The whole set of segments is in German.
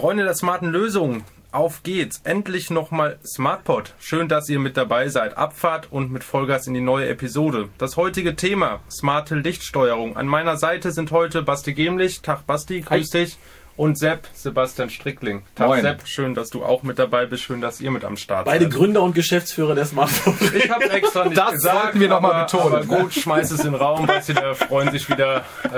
Freunde der smarten Lösungen, auf geht's. Endlich nochmal SmartPod. Schön, dass ihr mit dabei seid. Abfahrt und mit Vollgas in die neue Episode. Das heutige Thema, smarte Lichtsteuerung. An meiner Seite sind heute Basti Gemlich. Tag Basti, grüß dich. Und Sebastian Strickling. Tag Moin. Sepp, schön, dass du auch mit dabei bist. Schön, dass ihr mit am Start seid. Beide Gründer und Geschäftsführer der SmartPod. Ich habe extra nicht das gesagt, sollten wir nochmal betonen. Aber gut, schmeiß es in den Raum, Basti, da freuen sich wieder...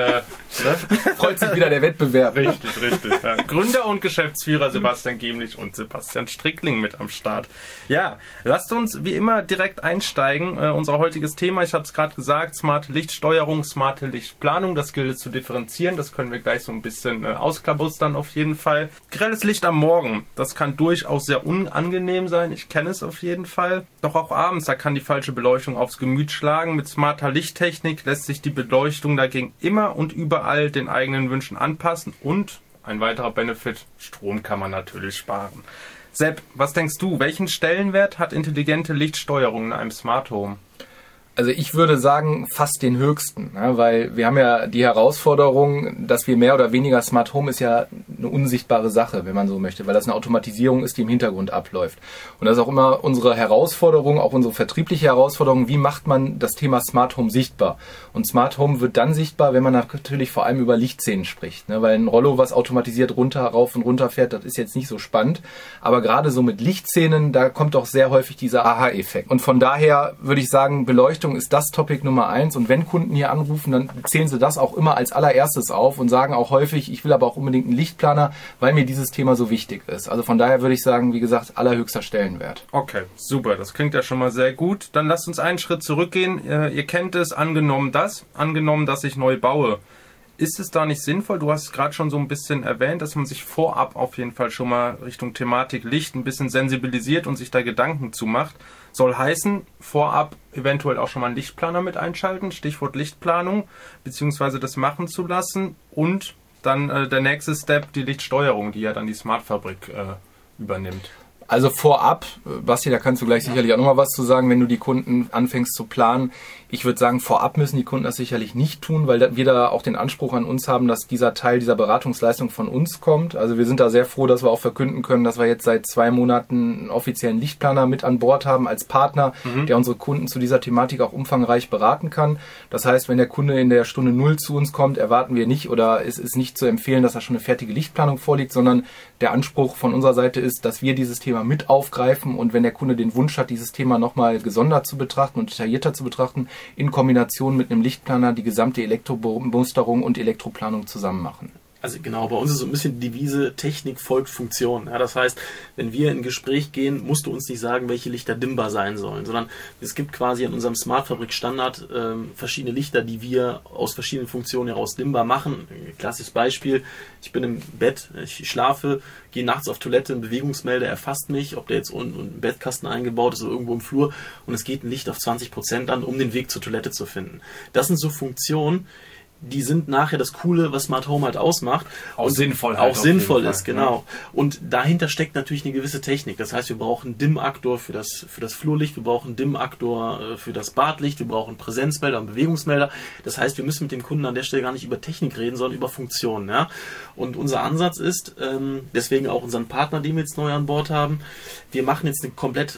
Freut sich wieder der Wettbewerb. Richtig. Ja. Gründer und Geschäftsführer Sebastian Gemlich und Sebastian Strickling mit am Start. Ja, lasst uns wie immer direkt einsteigen. Unser heutiges Thema, ich habe es gerade gesagt, smarte Lichtsteuerung, smarte Lichtplanung. Das gilt es zu differenzieren. Das können wir gleich so ein bisschen ausklabustern auf jeden Fall. Grelles Licht am Morgen, das kann durchaus sehr unangenehm sein. Ich kenne es auf jeden Fall. Doch auch abends, da kann die falsche Beleuchtung aufs Gemüt schlagen. Mit smarter Lichttechnik lässt sich die Beleuchtung dagegen immer und überall den eigenen Wünschen anpassen und ein weiterer Benefit, Strom kann man natürlich sparen. Sepp, was denkst du, welchen Stellenwert hat intelligente Lichtsteuerung in einem Smart Home? Also ich würde sagen, fast den höchsten, ne? Weil wir haben ja die Herausforderung, dass wir mehr oder weniger Smart Home ist ja eine unsichtbare Sache, wenn man so möchte, weil das eine Automatisierung ist, die im Hintergrund abläuft. Und das ist auch immer unsere Herausforderung, auch unsere vertriebliche Herausforderung, wie macht man das Thema Smart Home sichtbar? Und Smart Home wird dann sichtbar, wenn man natürlich vor allem über Lichtszenen spricht, ne? Weil ein Rollo, was automatisiert rauf und runter fährt, das ist jetzt nicht so spannend, aber gerade so mit Lichtszenen, da kommt doch sehr häufig dieser Aha-Effekt. Und von daher würde ich sagen, Beleuchtung ist das Topic Nummer 1 und wenn Kunden hier anrufen, dann zählen sie das auch immer als allererstes auf und sagen auch häufig, ich will aber auch unbedingt einen Lichtplaner, weil mir dieses Thema so wichtig ist. Also von daher würde ich sagen, wie gesagt, allerhöchster Stellenwert. Okay, super, das klingt ja schon mal sehr gut. Dann lasst uns einen Schritt zurückgehen. Ihr kennt es, angenommen, dass ich neu baue. Ist es da nicht sinnvoll, du hast es gerade schon so ein bisschen erwähnt, dass man sich vorab auf jeden Fall schon mal Richtung Thematik Licht ein bisschen sensibilisiert und sich da Gedanken zu macht? Soll heißen, vorab eventuell auch schon mal einen Lichtplaner mit einschalten, Stichwort Lichtplanung, beziehungsweise das machen zu lassen und dann der nächste Step, die Lichtsteuerung, die ja dann die Smartfabrik übernimmt. Also vorab, Basti, da kannst du gleich sicherlich auch nochmal was zu sagen, wenn du die Kunden anfängst zu planen. Ich würde sagen, vorab müssen die Kunden das sicherlich nicht tun, weil wir da auch den Anspruch an uns haben, dass dieser Teil dieser Beratungsleistung von uns kommt. Also wir sind da sehr froh, dass wir auch verkünden können, dass wir jetzt seit 2 Monaten einen offiziellen Lichtplaner mit an Bord haben als Partner, der unsere Kunden zu dieser Thematik auch umfangreich beraten kann. Das heißt, wenn der Kunde in der Stunde 0 zu uns kommt, erwarten wir nicht oder es ist nicht zu empfehlen, dass da schon eine fertige Lichtplanung vorliegt, sondern der Anspruch von unserer Seite ist, dass wir dieses Thema mit aufgreifen und wenn der Kunde den Wunsch hat, dieses Thema nochmal gesondert zu betrachten und detaillierter zu betrachten, in Kombination mit einem Lichtplaner die gesamte Elektromusterung und Elektroplanung zusammen machen. Also genau, bei uns ist so ein bisschen die Devise, Technik folgt Funktion. Ja, das heißt, wenn wir in ein Gespräch gehen, musst du uns nicht sagen, welche Lichter dimmbar sein sollen, sondern es gibt quasi in unserem Smartfabrik-Standard verschiedene Lichter, die wir aus verschiedenen Funktionen heraus dimmbar machen. Klassisches Beispiel, ich bin im Bett, ich schlafe, gehe nachts auf Toilette, ein Bewegungsmelder erfasst mich, ob der jetzt unten im Bettkasten eingebaut ist oder irgendwo im Flur und es geht ein Licht auf 20% an, um den Weg zur Toilette zu finden. Das sind so Funktionen, die sind nachher das Coole, was Smart Home halt ausmacht. Auch sinnvoll ist, genau. Und dahinter steckt natürlich eine gewisse Technik. Das heißt, wir brauchen einen Dimmaktor für das Flurlicht, wir brauchen einen Dimmaktor für das Badlicht, wir brauchen einen Präsenzmelder, einen Bewegungsmelder. Das heißt, wir müssen mit dem Kunden an der Stelle gar nicht über Technik reden, sondern über Funktionen. Ja? Und unser Ansatz ist, deswegen auch unseren Partner, den wir jetzt neu an Bord haben, wir machen jetzt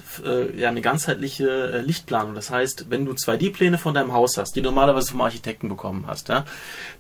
eine ganzheitliche Lichtplanung. Das heißt, wenn du 2D-Pläne von deinem Haus hast, die du normalerweise vom Architekten bekommen hast, ja,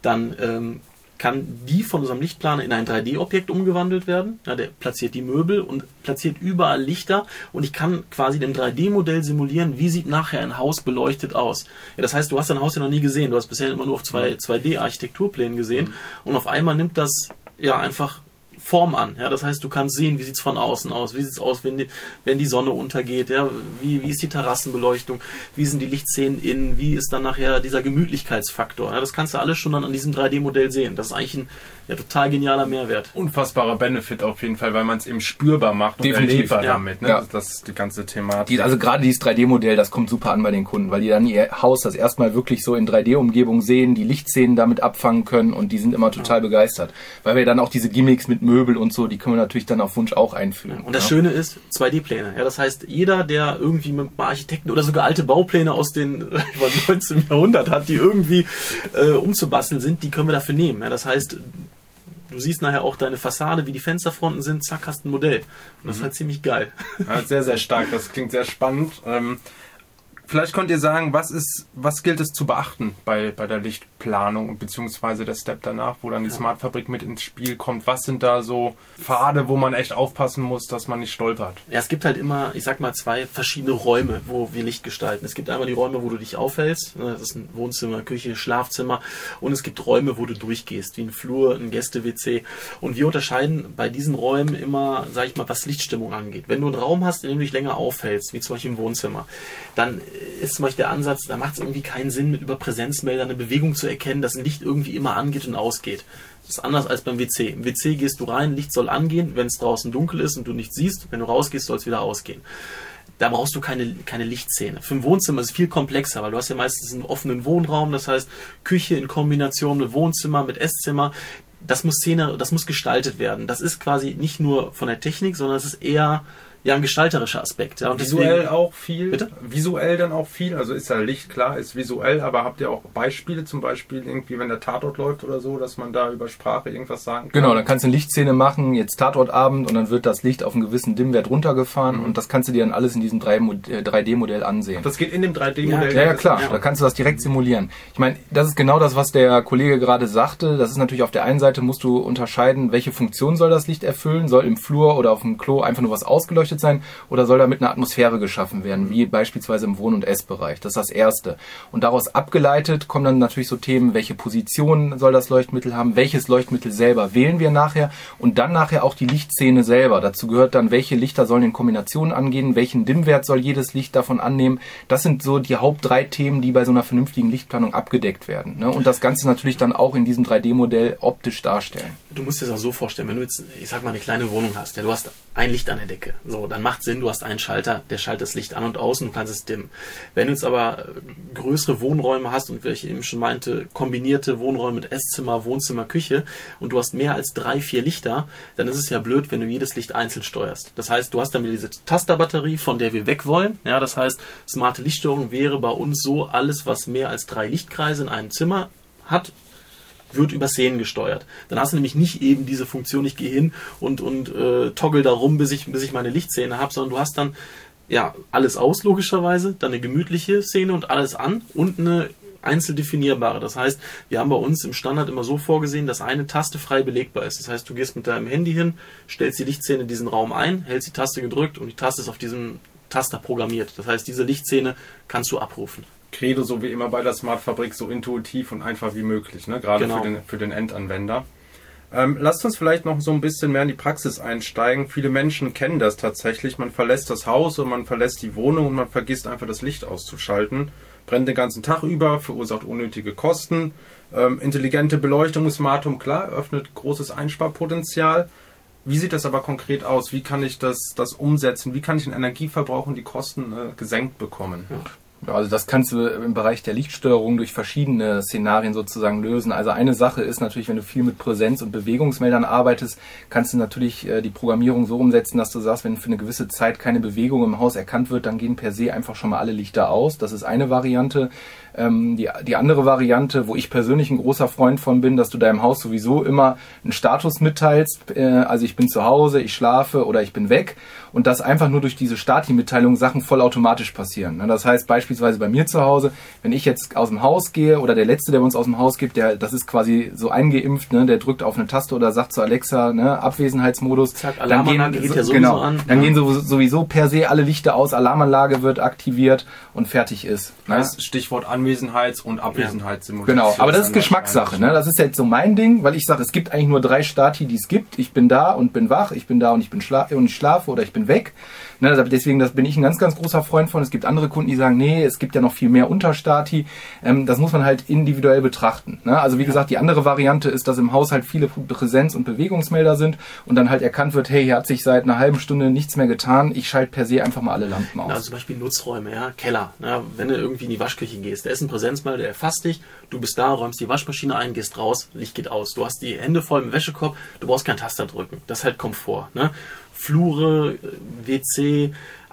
dann kann die von unserem Lichtplaner in ein 3D-Objekt umgewandelt werden. Ja, der platziert die Möbel und platziert überall Lichter und ich kann quasi in einem 3D-Modell simulieren, wie sieht nachher ein Haus beleuchtet aus. Ja, das heißt, du hast dein Haus ja noch nie gesehen. Du hast bisher immer nur auf 2D-Architekturplänen gesehen und auf einmal nimmt das ja einfach Form an. Ja, das heißt, du kannst sehen, wie sieht es von außen aus, wie sieht es aus, wenn die Sonne untergeht, ja, wie ist die Terrassenbeleuchtung, wie sind die Lichtszenen innen, wie ist dann nachher dieser Gemütlichkeitsfaktor. Ja, das kannst du alles schon dann an diesem 3D-Modell sehen. Das ist eigentlich ein total genialer Mehrwert. Unfassbarer Benefit auf jeden Fall, weil man es eben spürbar macht und definitiv erlebbar damit. Ne? Ja. Das ist die ganze Thematik. Also gerade dieses 3D-Modell, das kommt super an bei den Kunden, weil die dann ihr Haus das erstmal wirklich so in 3D-Umgebung sehen, die Lichtszenen damit abfangen können und die sind immer total begeistert. Weil wir dann auch diese Gimmicks mit Möbel und so, die können wir natürlich dann auf Wunsch auch einführen. Ja, und das Schöne ist, 2D-Pläne. Ja, das heißt, jeder, der irgendwie mit Architekten oder sogar alte Baupläne aus den 19. Jahrhundert hat, die irgendwie umzubasteln sind, die können wir dafür nehmen. Ja, das heißt, du siehst nachher auch deine Fassade, wie die Fensterfronten sind, zack, hast ein Modell. Und das ist halt ziemlich geil. Ja, sehr, sehr stark. Das klingt sehr spannend. Vielleicht könnt ihr sagen, was gilt es zu beachten bei der Lichtplanung beziehungsweise der Step danach, wo dann die Smart-Fabrik mit ins Spiel kommt? Was sind da so Pfade, wo man echt aufpassen muss, dass man nicht stolpert? Ja, es gibt halt immer, ich sag mal, 2 verschiedene Räume, wo wir Licht gestalten. Es gibt einmal die Räume, wo du dich aufhältst. Das ist ein Wohnzimmer, Küche, Schlafzimmer. Und es gibt Räume, wo du durchgehst, wie ein Flur, ein Gäste-WC. Und wir unterscheiden bei diesen Räumen immer, sag ich mal, was Lichtstimmung angeht. Wenn du einen Raum hast, in dem du dich länger aufhältst, wie zum Beispiel im Wohnzimmer, dann ist zum Beispiel der Ansatz, da macht es irgendwie keinen Sinn, mit über Präsenzmeldern eine Bewegung zu erkennen, dass ein Licht irgendwie immer angeht und ausgeht. Das ist anders als beim WC. Im WC gehst du rein, Licht soll angehen, wenn es draußen dunkel ist und du nichts siehst. Wenn du rausgehst, soll es wieder ausgehen. Da brauchst du keine Lichtszene. Für ein Wohnzimmer ist es viel komplexer, weil du hast ja meistens einen offenen Wohnraum, das heißt Küche in Kombination mit Wohnzimmer, mit Esszimmer. Das muss gestaltet werden. Das ist quasi nicht nur von der Technik, sondern es ist eher ein gestalterischer Aspekt. Ja, und visuell auch viel? Bitte? Visuell dann auch viel? Also ist ja Licht, klar, ist visuell, aber habt ihr auch Beispiele, zum Beispiel irgendwie, wenn der Tatort läuft oder so, dass man da über Sprache irgendwas sagen kann? Genau, dann kannst du eine Lichtszene machen, jetzt Tatortabend, und dann wird das Licht auf einen gewissen Dimmwert runtergefahren und das kannst du dir dann alles in diesem 3D-Modell ansehen. Das geht in dem 3D-Modell? Ja, klar, da kannst du das direkt simulieren. Ich meine, das ist genau das, was der Kollege gerade sagte. Das ist natürlich, auf der einen Seite musst du unterscheiden, welche Funktion soll das Licht erfüllen, soll im Flur oder auf dem Klo einfach nur was ausgeleuchtet sein oder soll damit eine Atmosphäre geschaffen werden, wie beispielsweise im Wohn- und Essbereich. Das ist das Erste. Und daraus abgeleitet kommen dann natürlich so Themen, welche Position soll das Leuchtmittel haben, welches Leuchtmittel selber wählen wir nachher und dann nachher auch die Lichtszene selber. Dazu gehört dann, welche Lichter sollen in Kombinationen angehen, welchen Dimmwert soll jedes Licht davon annehmen. Das sind so die Haupt-3 Themen, die bei so einer vernünftigen Lichtplanung abgedeckt werden. Und das Ganze natürlich dann auch in diesem 3D-Modell optisch darstellen. Du musst dir das auch so vorstellen, wenn du jetzt, ich sag mal, eine kleine Wohnung hast, ja, du hast ein Licht an der Decke, so, dann macht Sinn, du hast einen Schalter, der schaltet das Licht an und aus und du kannst es dimmen. Wenn du jetzt aber größere Wohnräume hast und wie ich eben schon meinte, kombinierte Wohnräume mit Esszimmer, Wohnzimmer, Küche und du hast mehr als 3, 4 Lichter, dann ist es ja blöd, wenn du jedes Licht einzeln steuerst. Das heißt, du hast dann wieder diese Tasterbatterie, von der wir weg wollen. Ja, das heißt, smarte Lichtsteuerung wäre bei uns so, alles, was mehr als 3 Lichtkreise in einem Zimmer hat, wird über Szenen gesteuert. Dann hast du nämlich nicht eben diese Funktion, ich gehe hin und toggle da rum, bis ich meine Lichtszene habe, sondern du hast dann alles aus, logischerweise, dann eine gemütliche Szene und alles an und eine einzeln definierbare. Das heißt, wir haben bei uns im Standard immer so vorgesehen, dass eine Taste frei belegbar ist. Das heißt, du gehst mit deinem Handy hin, stellst die Lichtszene in diesen Raum ein, hältst die Taste gedrückt und die Taste ist auf diesem Taster programmiert. Das heißt, diese Lichtszene kannst du abrufen. Credo, so wie immer bei der Smart-Fabrik, so intuitiv und einfach wie möglich, ne? Gerade genau. für den Endanwender. Lasst uns vielleicht noch so ein bisschen mehr in die Praxis einsteigen. Viele Menschen kennen das tatsächlich. Man verlässt das Haus und man verlässt die Wohnung und man vergisst einfach das Licht auszuschalten. Brennt den ganzen Tag über, verursacht unnötige Kosten. Intelligente Beleuchtung, Smart Home, klar, öffnet großes Einsparpotenzial. Wie sieht das aber konkret aus? Wie kann ich das umsetzen? Wie kann ich den Energieverbrauch und die Kosten gesenkt bekommen? Ja. Also das kannst du im Bereich der Lichtsteuerung durch verschiedene Szenarien sozusagen lösen. Also eine Sache ist natürlich, wenn du viel mit Präsenz- und Bewegungsmeldern arbeitest, kannst du natürlich die Programmierung so umsetzen, dass du sagst, wenn für eine gewisse Zeit keine Bewegung im Haus erkannt wird, dann gehen per se einfach schon mal alle Lichter aus. Das ist eine Variante. Die andere Variante, wo ich persönlich ein großer Freund von bin, dass du deinem Haus sowieso immer einen Status mitteilst, also ich bin zu Hause, ich schlafe oder ich bin weg, und dass einfach nur durch diese Stati-Mitteilung Sachen vollautomatisch passieren. Das heißt beispielsweise bei mir zu Hause, wenn ich jetzt aus dem Haus gehe oder der Letzte, der uns aus dem Haus gibt, das ist quasi so eingeimpft, der drückt auf eine Taste oder sagt zu Alexa, Abwesenheitsmodus. Zack, Alarmanlage geht ja sowieso genau, an. Dann gehen sowieso per se alle Lichter aus, Alarmanlage wird aktiviert und fertig ist. Das Stichwort Anwesenheits- und Abwesenheitssimulation. Genau, aber das ist Geschmackssache. Das ist jetzt so mein Ding, weil ich sage, es gibt eigentlich nur 3 Stati, die es gibt. Ich bin da und bin wach, ich bin da und ich schlafe oder ich bin weg. Deswegen bin ich ein ganz, ganz großer Freund von. Es gibt andere Kunden, die sagen, nee, es gibt ja noch viel mehr Unterstati. Das muss man halt individuell betrachten. Also wie gesagt, die andere Variante ist, dass im Haus halt viele Präsenz- und Bewegungsmelder sind und dann halt erkannt wird, hey, hier hat sich seit einer halben Stunde nichts mehr getan. Ich schalte per se einfach mal alle Lampen aus. Also zum Beispiel Nutzräume, Keller. Wenn du irgendwie in die Waschküche gehst, da ist ein Präsenzmelder, der erfasst dich, du bist da, räumst die Waschmaschine ein, gehst raus, Licht geht aus. Du hast die Hände voll im Wäschekorb, du brauchst keinen Taster drücken. Das ist halt Komfort. Flure, WC,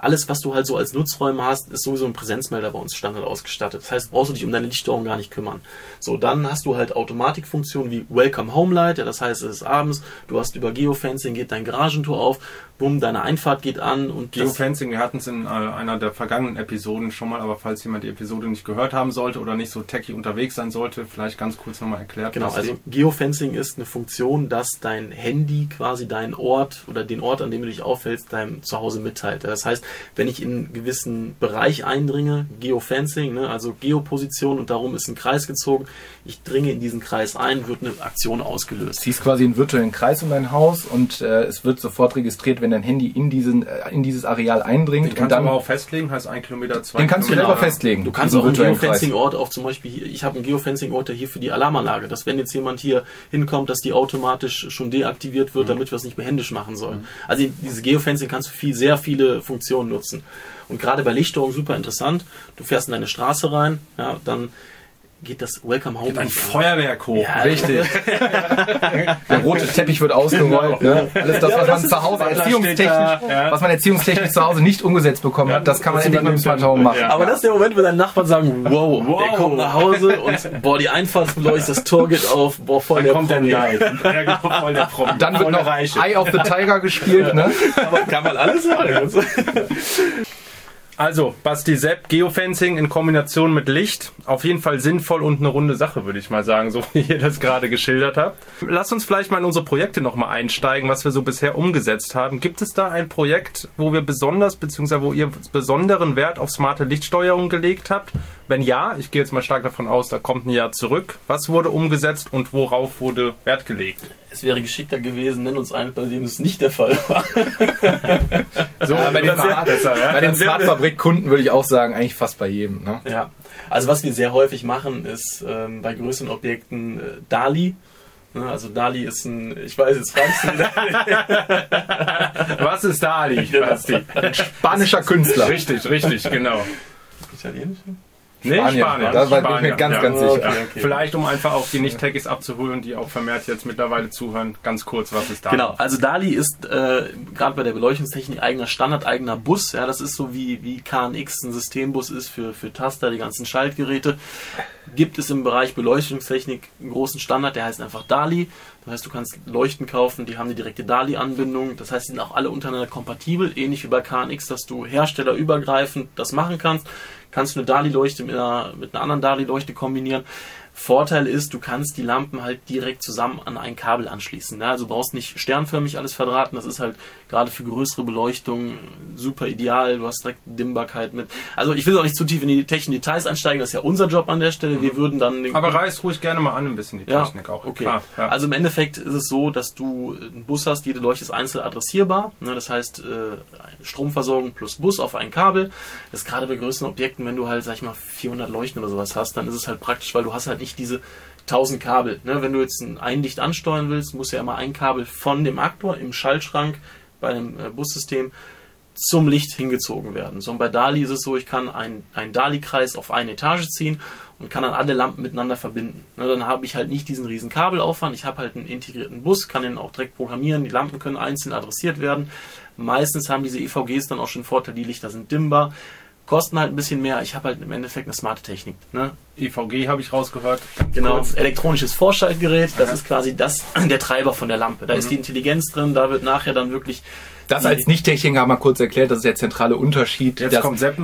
alles, was du halt so als Nutzräume hast, ist sowieso ein Präsenzmelder bei uns Standard ausgestattet. Das heißt, brauchst du dich um deine Lichtsteuerung gar nicht kümmern. So, dann hast du halt Automatikfunktionen wie Welcome Home Light, ja, das heißt, es ist abends, du hast über Geofencing, geht dein Garagentor auf, bumm, deine Einfahrt geht an. Und Geofencing, wir hatten es in einer der vergangenen Episoden schon mal, aber falls jemand die Episode nicht gehört haben sollte oder nicht so techy unterwegs sein sollte, vielleicht ganz kurz nochmal erklärt. Genau, also Geofencing ist eine Funktion, dass dein Handy quasi deinen Ort oder den Ort, an dem du dich aufhältst, deinem Zuhause mitteilt. Das heißt, wenn ich in einen gewissen Bereich eindringe, Geofencing, ne, also Geoposition und darum ist ein Kreis gezogen, ich dringe in diesen Kreis ein, wird eine Aktion ausgelöst. Du ziehst quasi einen virtuellen Kreis um dein Haus und es wird sofort registriert, wenn dein Handy in dieses Areal eindringt. Den kannst du aber auch festlegen, heißt 1 Kilometer, 2 Den kannst du selber festlegen. Du kannst auch einen Geofencing-Ort auf zum Beispiel hier, ich habe einen Geofencing-Ort hier für die Alarmanlage, dass wenn jetzt jemand hier hinkommt, dass die automatisch schon deaktiviert wird, damit wir es nicht mehr händisch machen sollen. Also diese Geofencing kannst du sehr viele Funktionen nutzen. Und gerade bei Lichtsteuerung super interessant. Du fährst in deine Straße rein, ja, dann geht das Welcome Home. Geht ein Feuerwerk hoch. Ja, richtig. Der rote Teppich wird ausgerollt. Ne? Alles das, was man zu Hause erziehungstechnisch zu Hause nicht umgesetzt bekommen hat, das kann man endlich mit dem Smart Home machen. Aber das ist der Moment, wo deine Nachbarn sagen, wow, der kommt nach Hause und boah, die Einfahrtsbeleuchtung, das Tor geht auf, boah, voll der Promi. Dann wird noch Eye of the Tiger gespielt. Ne? Aber kann man alles machen. Also, Basti Sepp, Geofencing in Kombination mit Licht, auf jeden Fall sinnvoll und eine runde Sache, würde ich mal sagen, so wie ihr das gerade geschildert habt. Lasst uns vielleicht mal in unsere Projekte nochmal einsteigen, was wir so bisher umgesetzt haben. Gibt es da ein Projekt, wo wir besonders, beziehungsweise wo ihr besonderen Wert auf smarte Lichtsteuerung gelegt habt? Wenn ja, ich gehe jetzt mal stark davon aus, da kommt ein Jahr zurück. Was wurde umgesetzt und worauf wurde Wert gelegt? Es wäre geschickter gewesen, nenn uns einen, bei dem es nicht der Fall war. So, bei den Smart-Fabrik-Kunden würde ich auch sagen, eigentlich fast bei jedem. Ne? Ja, also was wir sehr häufig machen, ist bei größeren Objekten DALI. Also DALI ist ein, ich weiß jetzt fragst du Was ist DALI? Ein spanischer Künstler. Richtig, genau. Italienisch? Nee, Spanien. Da war ich mir ganz sicher. Okay. Vielleicht, um einfach auch die Nicht-Techies abzuholen, die auch vermehrt jetzt mittlerweile zuhören, ganz kurz, was ist DALI? Genau, also DALI ist gerade bei der Beleuchtungstechnik eigener Standard, eigener Bus. Ja, das ist so wie KNX ein Systembus ist für Taster, die ganzen Schaltgeräte. Gibt es im Bereich Beleuchtungstechnik einen großen Standard, der heißt einfach DALI. Das heißt, du kannst Leuchten kaufen, die haben eine direkte DALI-Anbindung. Das heißt, die sind auch alle untereinander kompatibel, ähnlich wie bei KNX, dass du herstellerübergreifend das machen kannst. Kannst du eine DALI-Leuchte mit einer anderen DALI-Leuchte kombinieren. Vorteil ist, du kannst die Lampen halt direkt zusammen an ein Kabel anschließen. Also du brauchst nicht sternförmig alles verdrahten. Das ist halt gerade für größere Beleuchtung super ideal. Du hast direkt Dimmbarkeit mit. Also ich will auch nicht zu tief in die technischen Details einsteigen. Das ist ja unser Job an der Stelle. Wir würden dann... Aber reißt ruhig gerne mal an ein bisschen die Technik auch. Okay. Klar, ja. Also im Endeffekt ist es so, dass du einen Bus hast. Jede Leuchte ist einzeln adressierbar. Das heißt, Stromversorgung plus Bus auf ein Kabel. Das ist gerade bei größeren Objekten, wenn du halt, sag ich mal, 400 Leuchten oder sowas hast, dann ist es halt praktisch, weil du hast halt nicht diese 1000 Kabel. Wenn du jetzt ein Licht ansteuern willst, muss ja immer ein Kabel von dem Aktor im Schaltschrank bei einem Bussystem zum Licht hingezogen werden. So, und bei DALI ist es so, ich kann einen DALI-Kreis auf eine Etage ziehen und kann dann alle Lampen miteinander verbinden. Dann habe ich halt nicht diesen riesen Kabelaufwand, ich habe halt einen integrierten Bus, kann den auch direkt programmieren, die Lampen können einzeln adressiert werden. Meistens haben diese EVGs dann auch schon Vorteil, die Lichter sind dimmbar, kosten halt ein bisschen mehr. Ich habe halt im Endeffekt eine smarte Technik. EVG habe ich rausgehört. Genau, elektronisches Vorschaltgerät, das ist quasi der Treiber von der Lampe. Da ist die Intelligenz drin, da wird nachher dann wirklich... Das als Nicht-Techniker haben wir kurz erklärt, das ist der zentrale Unterschied. Jetzt kommt Seppen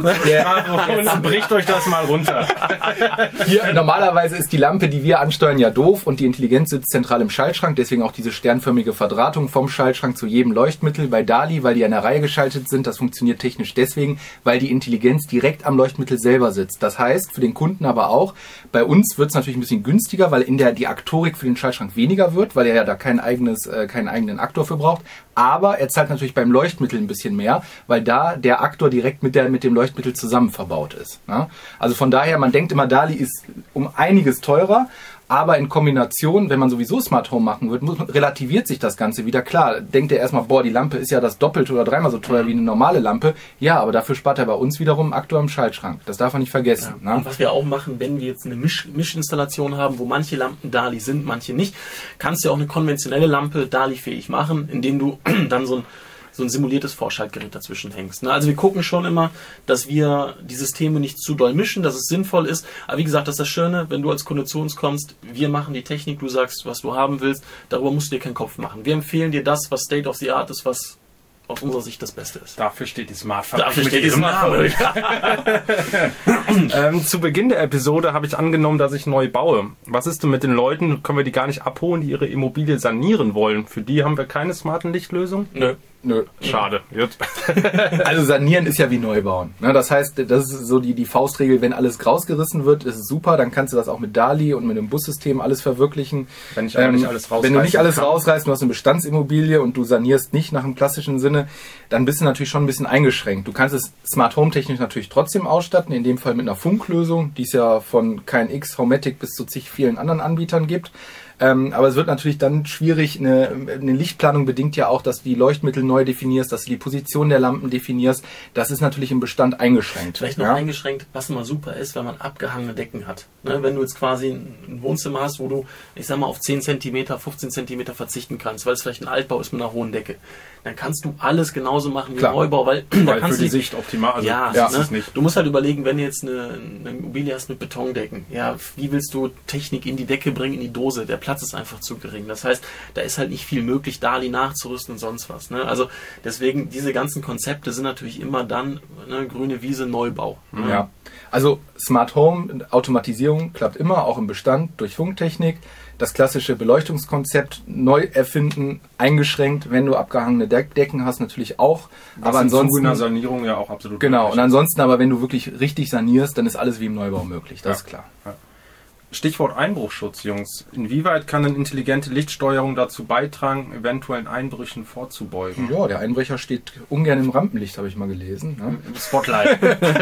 und bricht euch das mal runter. Hier, normalerweise ist die Lampe, die wir ansteuern, ja doof und die Intelligenz sitzt zentral im Schaltschrank, deswegen auch diese sternförmige Verdrahtung vom Schaltschrank zu jedem Leuchtmittel. Bei DALI, weil die in der Reihe geschaltet sind, das funktioniert technisch deswegen, weil die Intelligenz direkt am Leuchtmittel selber sitzt. Das heißt, für den Kunden aber auch, bei uns wird es natürlich ein bisschen günstiger, weil die Aktorik für den Schaltschrank weniger wird, weil er ja da keinen eigenen Aktor für braucht. Aber er zahlt natürlich beim Leuchtmittel ein bisschen mehr, weil da der Aktor direkt mit dem Leuchtmittel zusammen verbaut ist. Ja? Also von daher, man denkt immer, DALI ist um einiges teurer, aber in Kombination, wenn man sowieso Smart Home machen wird, relativiert sich das Ganze wieder. Klar, denkt er erstmal, boah, die Lampe ist ja das Doppelte oder dreimal so teuer wie eine normale Lampe. Ja, aber dafür spart er bei uns wiederum einen Aktor im Schaltschrank. Das darf man nicht vergessen. Ja. Und was wir auch machen, wenn wir jetzt eine Mischinstallation haben, wo manche Lampen DALI sind, manche nicht, kannst du auch eine konventionelle Lampe DALI-fähig machen, indem du dann so ein so ein simuliertes Vorschaltgerät dazwischen hängst. Ne? Also wir gucken schon immer, dass wir die Systeme nicht zu doll mischen, dass es sinnvoll ist. Aber wie gesagt, das ist das Schöne, wenn du als Kunde zu uns kommst, wir machen die Technik, du sagst, was du haben willst, darüber musst du dir keinen Kopf machen. Wir empfehlen dir das, was State of the Art ist, was aus unserer Sicht das Beste ist. Dafür steht die Smartphone. Dafür steht die Smartphone. Zu Beginn der Episode habe ich angenommen, dass ich neu baue. Was ist denn mit den Leuten? Können wir die gar nicht abholen, die ihre Immobilie sanieren wollen? Für die haben wir keine smarten Lichtlösung? Nö. Schade. Gut. Also sanieren ist ja wie Neubauen. Das heißt, das ist so die Faustregel, wenn alles rausgerissen wird, ist es super, dann kannst du das auch mit DALI und mit dem Bussystem alles verwirklichen. Wenn ich aber nicht alles rausreißen Wenn du nicht alles rausreißt, du hast eine Bestandsimmobilie und du sanierst nicht nach dem klassischen Sinne, dann bist du natürlich schon ein bisschen eingeschränkt. Du kannst es Smart Home technisch natürlich trotzdem ausstatten, in dem Fall mit einer Funklösung, die es ja von KNX, Homematic bis zu zig vielen anderen Anbietern gibt. Aber es wird natürlich dann schwierig, eine Lichtplanung bedingt ja auch, dass du die Leuchtmittel neu definierst, dass du die Position der Lampen definierst. Das ist natürlich im Bestand eingeschränkt. Vielleicht noch eingeschränkt, was immer super ist, wenn man abgehangene Decken hat. Ne, wenn du jetzt quasi ein Wohnzimmer hast, wo du, ich sag mal, auf 10 cm, 15 cm verzichten kannst, weil es vielleicht ein Altbau ist mit einer hohen Decke, dann kannst du alles genauso machen wie Neubau, weil da kannst für die Sicht optimal. Also ist es nicht. Du musst halt überlegen, wenn du jetzt eine Immobilie hast mit Betondecken, ja, wie willst du Technik in die Decke bringen, in die Dose? Der Platz ist einfach zu gering. Das heißt, da ist halt nicht viel möglich, DALI nachzurüsten und sonst was. Ne? Also deswegen, diese ganzen Konzepte sind natürlich immer dann grüne Wiese, Neubau. Ne? Ja, also Smart Home, Automatisierung klappt immer, auch im Bestand durch Funktechnik. Das klassische Beleuchtungskonzept neu erfinden, eingeschränkt, wenn du abgehangene Decken hast, natürlich auch. Was aber ansonsten in der Sanierung ja auch absolut genau. Möglich. Und ansonsten aber, wenn du wirklich richtig sanierst, dann ist alles wie im Neubau möglich. Das ist klar. Ja. Stichwort Einbruchschutz, Jungs. Inwieweit kann eine intelligente Lichtsteuerung dazu beitragen, eventuellen Einbrüchen vorzubeugen? Ja, der Einbrecher steht ungern im Rampenlicht, habe ich mal gelesen. Ne? Im Spotlight.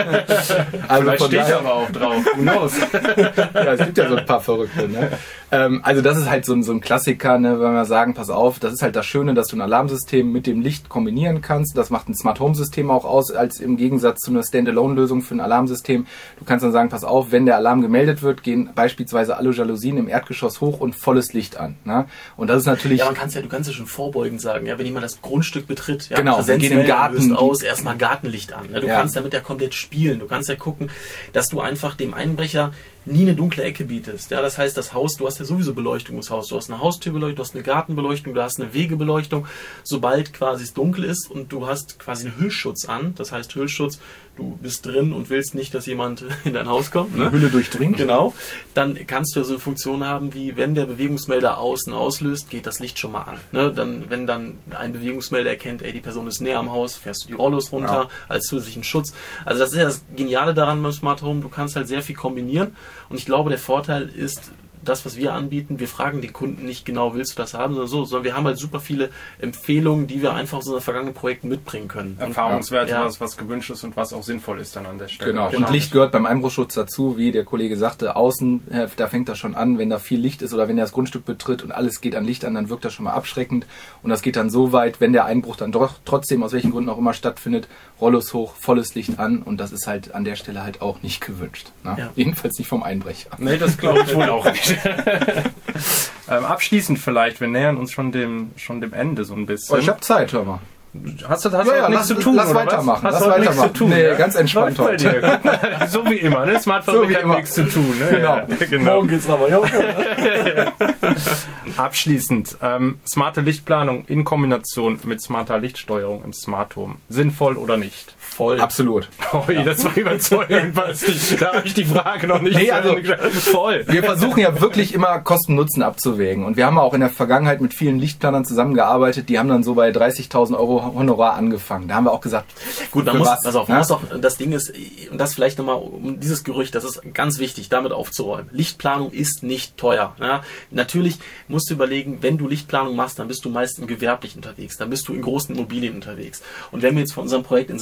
Also vielleicht steht er aber auch drauf. Who knows? Ja, es gibt ja so ein paar Verrückte. Ne? Also das ist halt so ein Klassiker, ne? Wenn wir sagen, pass auf, das ist halt das Schöne, dass du ein Alarmsystem mit dem Licht kombinieren kannst. Das macht ein Smart Home System auch aus, als im Gegensatz zu einer Standalone-Lösung für ein Alarmsystem. Du kannst dann sagen, pass auf, wenn der Alarm gemeldet wird, gehen beispielsweise alle Jalousien im Erdgeschoss hoch und volles Licht an. Ne? Und das ist natürlich... Ja, du kannst ja schon vorbeugend sagen, ja, wenn jemand das Grundstück betritt, ja, genau, wir gehen im Garten aus, erstmal Gartenlicht an. Ne? Du kannst damit ja komplett spielen. Du kannst ja gucken, dass du einfach dem Einbrecher nie eine dunkle Ecke bietest. Ja, das heißt, das Haus, du hast ja sowieso Beleuchtung im Haus. Du hast eine Haustürbeleuchtung, du hast eine Gartenbeleuchtung, du hast eine Wegebeleuchtung. Sobald quasi es dunkel ist und du hast quasi einen Hüllschutz an, das heißt Hüllschutz, du bist drin und willst nicht, dass jemand in dein Haus kommt. Ne? Hülle durchdringt. Genau. Dann kannst du so eine Funktion haben, wie wenn der Bewegungsmelder außen auslöst, geht das Licht schon mal an. Ne? Wenn dann ein Bewegungsmelder erkennt, ey, die Person ist näher am Haus, fährst du die Rollos runter als zusätzlichen Schutz. Also das ist ja das Geniale daran beim Smart Home, du kannst halt sehr viel kombinieren. Und ich glaube, der Vorteil ist, das, was wir anbieten, wir fragen den Kunden nicht genau, willst du das haben, sondern wir haben halt super viele Empfehlungen, die wir einfach aus unseren vergangenen Projekten mitbringen können. Erfahrungswerte, was gewünscht ist und was auch sinnvoll ist dann an der Stelle. Genau. Und Licht gehört beim Einbruchschutz dazu, wie der Kollege sagte, außen, da fängt das schon an, wenn da viel Licht ist oder wenn er das Grundstück betritt und alles geht an Licht an, dann wirkt das schon mal abschreckend. Und das geht dann so weit, wenn der Einbruch dann doch trotzdem, aus welchen Gründen auch immer stattfindet, Rollos hoch, volles Licht an und das ist halt an der Stelle halt auch nicht gewünscht. Ne? Ja. Jedenfalls nicht vom Einbrecher. Nee, das glaube ich wohl auch nicht. Abschließend vielleicht, wir nähern uns schon dem Ende so ein bisschen. Oh, ich habe Zeit, hör mal. Hast du nichts zu tun? Lass weitermachen. Lass weitermachen. Nee, ganz entspannt heute. So wie immer, ne? Smartphone hat nichts zu tun. Ne? Genau. Genau. Morgen geht's aber. Ja. Abschließend, smarte Lichtplanung in Kombination mit smarter Lichtsteuerung im Smart Home. Sinnvoll oder nicht? Voll. Absolut. Das war überzeugend. Da habe ich die Frage noch nicht voll. Wir versuchen ja wirklich immer Kosten-Nutzen abzuwägen. Und wir haben auch in der Vergangenheit mit vielen Lichtplanern zusammengearbeitet. Die haben dann so bei 30.000 Euro Honorar angefangen. Da haben wir auch gesagt, gut, man muss auch, das Ding ist, und das vielleicht nochmal um dieses Gerücht, das ist ganz wichtig, damit aufzuräumen. Lichtplanung ist nicht teuer. Ja? Natürlich musst du überlegen, wenn du Lichtplanung machst, dann bist du meist im Gewerblichen unterwegs. Dann bist du in großen Immobilien unterwegs. Und wenn wir jetzt von unserem Projekt in Saudi-Arabien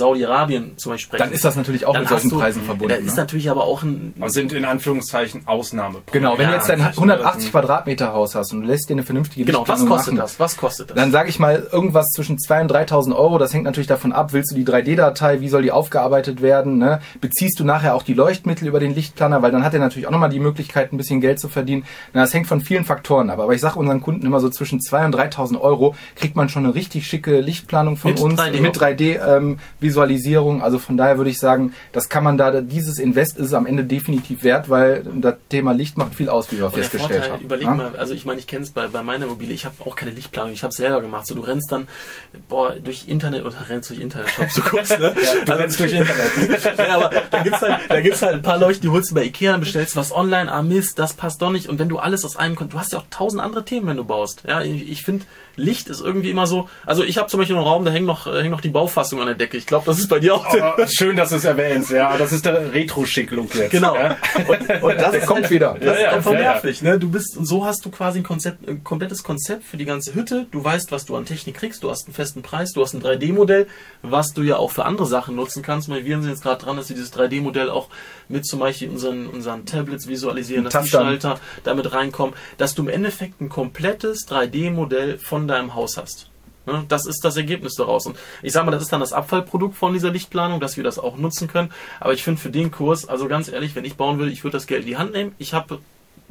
Skandinavien zum Beispiel sprechen. Dann ist das natürlich auch mit solchen Preisen verbunden. Das ist natürlich aber auch aber sind in Anführungszeichen Ausnahme. Genau, wenn du jetzt dein 180 Quadratmeter Haus hast und du lässt dir eine vernünftige Lichtplanung machen. Was kostet das? Dann sage ich mal irgendwas zwischen 2.000 und 3.000 Euro. Das hängt natürlich davon ab, willst du die 3D-Datei, wie soll die aufgearbeitet werden? Ne? Beziehst du nachher auch die Leuchtmittel über den Lichtplaner, weil dann hat er natürlich auch nochmal die Möglichkeit, ein bisschen Geld zu verdienen. Na, das hängt von vielen Faktoren ab. Aber ich sage unseren Kunden immer so zwischen 2.000 und 3.000 Euro kriegt man schon eine richtig schicke Lichtplanung von uns mit 3D-Visualisierung. Also von daher würde ich sagen, das kann man da, dieses Invest ist es am Ende definitiv wert, weil das Thema Licht macht viel aus, wie wir festgestellt haben. Überleg mal, also ich meine, ich kenne es bei meiner Immobilie, ich habe auch keine Lichtplanung, ich habe es selber gemacht. So, du rennst dann durch Internet oder rennst durch Internetshops, du guckst, ne? Du rennst durch Internet. Ja, aber da gibt's halt ein paar Leuchten, die holst du bei Ikea und bestellst was online, Mist, das passt doch nicht. Und wenn du alles aus einem du hast ja auch 1000 andere Themen, wenn du baust. Ja, ich finde, Licht ist irgendwie immer so, also ich habe zum Beispiel einen Raum, da hängt noch die Baufassung an der Decke. Ich glaube, das ist bei dir auch. Schön, dass du es erwähnst, ja. Das ist der Retro-Schick-Look jetzt. Genau. Ja. Und das kommt halt wieder. Das ist einfach nervig, ne? Und so hast du quasi ein komplettes Konzept für die ganze Hütte. Du weißt, was du an Technik kriegst. Du hast einen festen Preis. Du hast ein 3D-Modell, was du ja auch für andere Sachen nutzen kannst. Wir sind jetzt gerade dran, dass wir dieses 3D-Modell auch mit zum Beispiel unseren Tablets visualisieren, dass die Schalter damit reinkommen, dass du im Endeffekt ein komplettes 3D-Modell von deinem Haus hast. Das ist das Ergebnis daraus. Und ich sage mal, das ist dann das Abfallprodukt von dieser Lichtplanung, dass wir das auch nutzen können. Aber ich finde für den Kurs, also ganz ehrlich, wenn ich bauen würde, ich würde das Geld in die Hand nehmen. Ich habe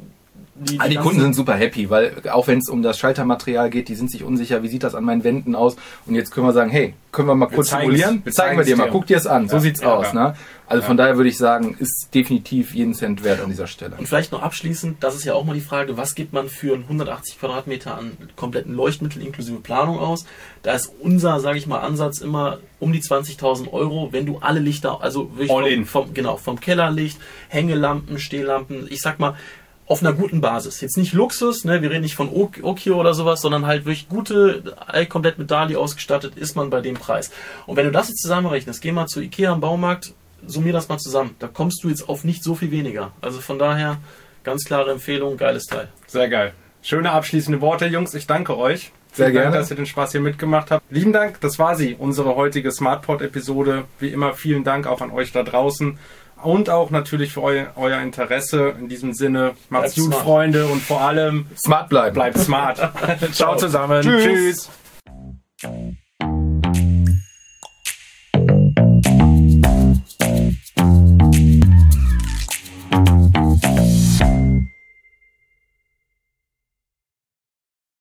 die Kunden sind super happy, weil auch wenn es um das Schaltermaterial geht, die sind sich unsicher, wie sieht das an meinen Wänden aus? Und jetzt können wir sagen, hey, können wir mal kurz simulieren? Zeigen wir dir mal, guck dir es an, so sieht's aus. Ne? Also von daher würde ich sagen, ist definitiv jeden Cent wert an dieser Stelle. Und vielleicht noch abschließend, das ist ja auch mal die Frage, was gibt man für 180 Quadratmeter an kompletten Leuchtmittel inklusive Planung aus? Da ist unser, sage ich mal, Ansatz immer um die 20.000 Euro, wenn du alle Lichter, also wirklich vom Kellerlicht, Hängelampen, Stehlampen, ich sag mal, auf einer guten Basis. Jetzt nicht Luxus, ne? Wir reden nicht von Okio oder sowas, sondern halt wirklich gute, komplett mit DALI ausgestattet, ist man bei dem Preis. Und wenn du das jetzt zusammenrechnest, geh mal zu Ikea am Baumarkt, summier das mal zusammen. Da kommst du jetzt auf nicht so viel weniger. Also von daher, ganz klare Empfehlung, geiles Teil. Sehr geil. Schöne abschließende Worte, Jungs. Ich danke euch. Sehr gerne. Dank, dass ihr den Spaß hier mitgemacht habt. Lieben Dank, das war sie, unsere heutige SmartPod-Episode. Wie immer, vielen Dank auch an euch da draußen. Und auch natürlich für euer Interesse. In diesem Sinne, macht's gut, Freunde, und vor allem smart bleiben. Bleibt smart. Ciao zusammen. Tschüss.